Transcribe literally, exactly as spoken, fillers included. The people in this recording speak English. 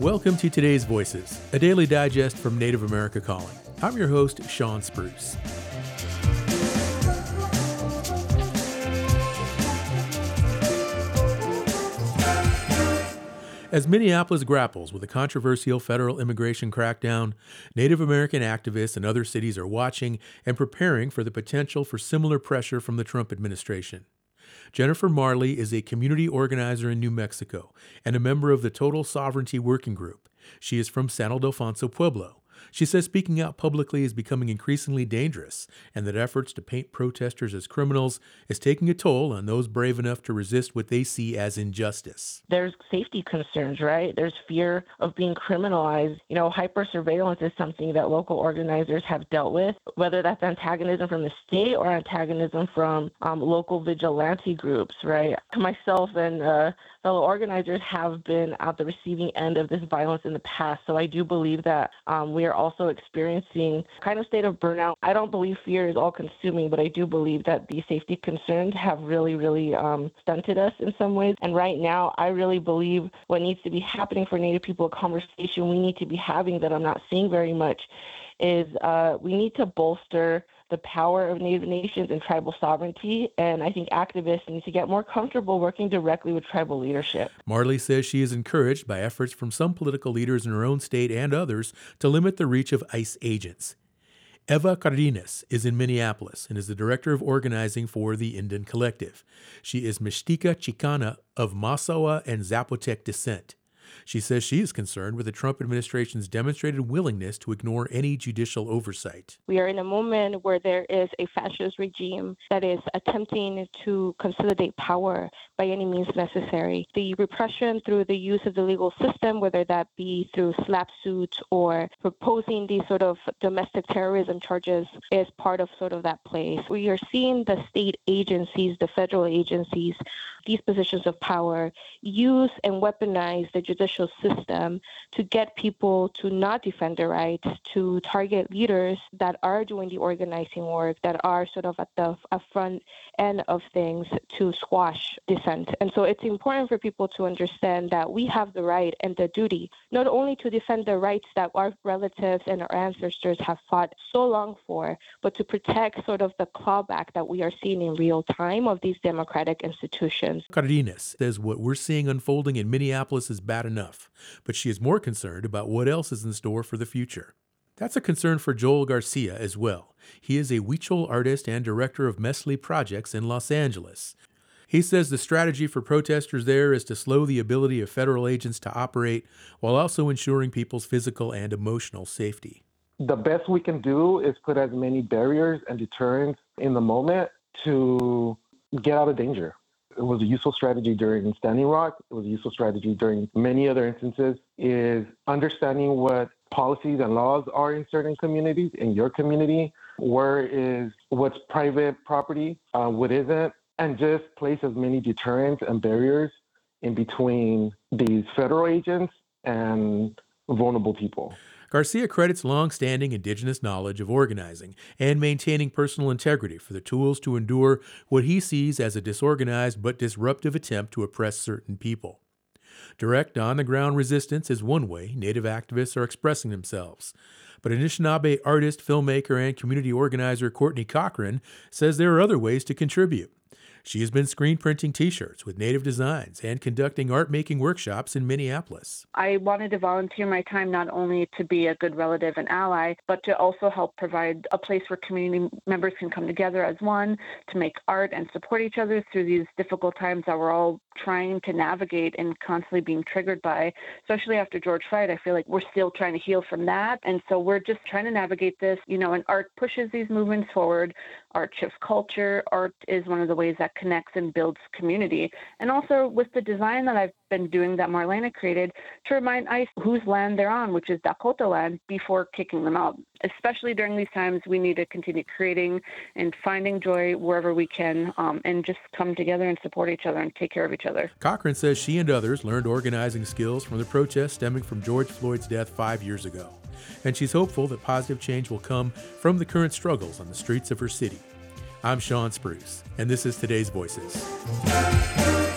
Welcome to Today's Voices, a daily digest from Native America Calling. I'm your host, Sean Spruce. As Minneapolis grapples with a controversial federal immigration crackdown, Native American activists in other cities are watching and preparing for the potential for similar pressure from the Trump administration. Jennifer Marley is a community organizer in New Mexico and a member of the Total Sovereignty Working Group. She is from San Ildefonso Pueblo. She says speaking out publicly is becoming increasingly dangerous and that efforts to paint protesters as criminals is taking a toll on those brave enough to resist what they see as injustice. There's safety concerns, right? There's fear of being criminalized. You know, hyper-surveillance is something that local organizers have dealt with, whether that's antagonism from the state or antagonism from um, local vigilante groups, right? Myself and uh, fellow organizers have been at the receiving end of this violence in the past, so I do believe that um, we are also experiencing a kind of state of burnout. I don't believe fear is all-consuming, but I do believe that these safety concerns have really, really um, stunted us in some ways. And right now, I really believe what needs to be happening for Native people, a conversation we need to be having that I'm not seeing very much, is uh, we need to bolster the power of Native nations and tribal sovereignty, and I think activists need to get more comfortable working directly with tribal leadership. Marley says she is encouraged by efforts from some political leaders in her own state and others to limit the reach of ICE agents. Eva Cardenas is in Minneapolis and is the director of organizing for the Indian Collective. She is Mixteca Chicana of Masawa and Zapotec descent. She says she is concerned with the Trump administration's demonstrated willingness to ignore any judicial oversight. We are in a moment where there is a fascist regime that is attempting to consolidate power by any means necessary. The repression through the use of the legal system, whether that be through slap suits or proposing these sort of domestic terrorism charges, is part of sort of that place. We are seeing the state agencies, the federal agencies, these positions of power use and weaponize the judicial system to get people to not defend their rights, to target leaders that are doing the organizing work, that are sort of at the at front end of things to squash dissent. And so it's important for people to understand that we have the right and the duty not only to defend the rights that our relatives and our ancestors have fought so long for, but to protect sort of the clawback that we are seeing in real time of these democratic institutions. Cardenas says what we're seeing unfolding in Minneapolis is bad enough, but she is more concerned about what else is in store for the future. That's a concern for Joel Garcia as well. He is a Huichol artist and director of Mesli Projects in Los Angeles. He says the strategy for protesters there is to slow the ability of federal agents to operate while also ensuring people's physical and emotional safety. The best we can do is put as many barriers and deterrents in the moment to get out of danger. It was a useful strategy during Standing Rock. It was a useful strategy during many other instances, is understanding what policies and laws are in certain communities, in your community, where is what's private property, uh, what isn't, and just place as many deterrents and barriers in between these federal agents and vulnerable people. Garcia credits long-standing indigenous knowledge of organizing and maintaining personal integrity for the tools to endure what he sees as a disorganized but disruptive attempt to oppress certain people. Direct on-the-ground resistance is one way Native activists are expressing themselves. But Anishinaabe artist, filmmaker, and community organizer Courtney Cochran says there are other ways to contribute. She has been screen printing T-shirts with Native designs and conducting art-making workshops in Minneapolis. I wanted to volunteer my time not only to be a good relative and ally, but to also help provide a place where community members can come together as one to make art and support each other through these difficult times that we're all trying to navigate and constantly being triggered by. Especially after George Floyd, I feel like we're still trying to heal from that. And so we're just trying to navigate this, you know, and art pushes these movements forward. Art shifts culture. Art is one of the ways that connects and builds community. And also with the design that I've been doing that Marlena created to remind ICE whose land they're on, which is Dakota land, before kicking them out. Especially during these times, we need to continue creating and finding joy wherever we can, um, and just come together and support each other and take care of each other. Cochran says she and others learned organizing skills from the protests stemming from George Floyd's death five years ago. And she's hopeful that positive change will come from the current struggles on the streets of her city. I'm Sean Spruce, and this is Today's Voices.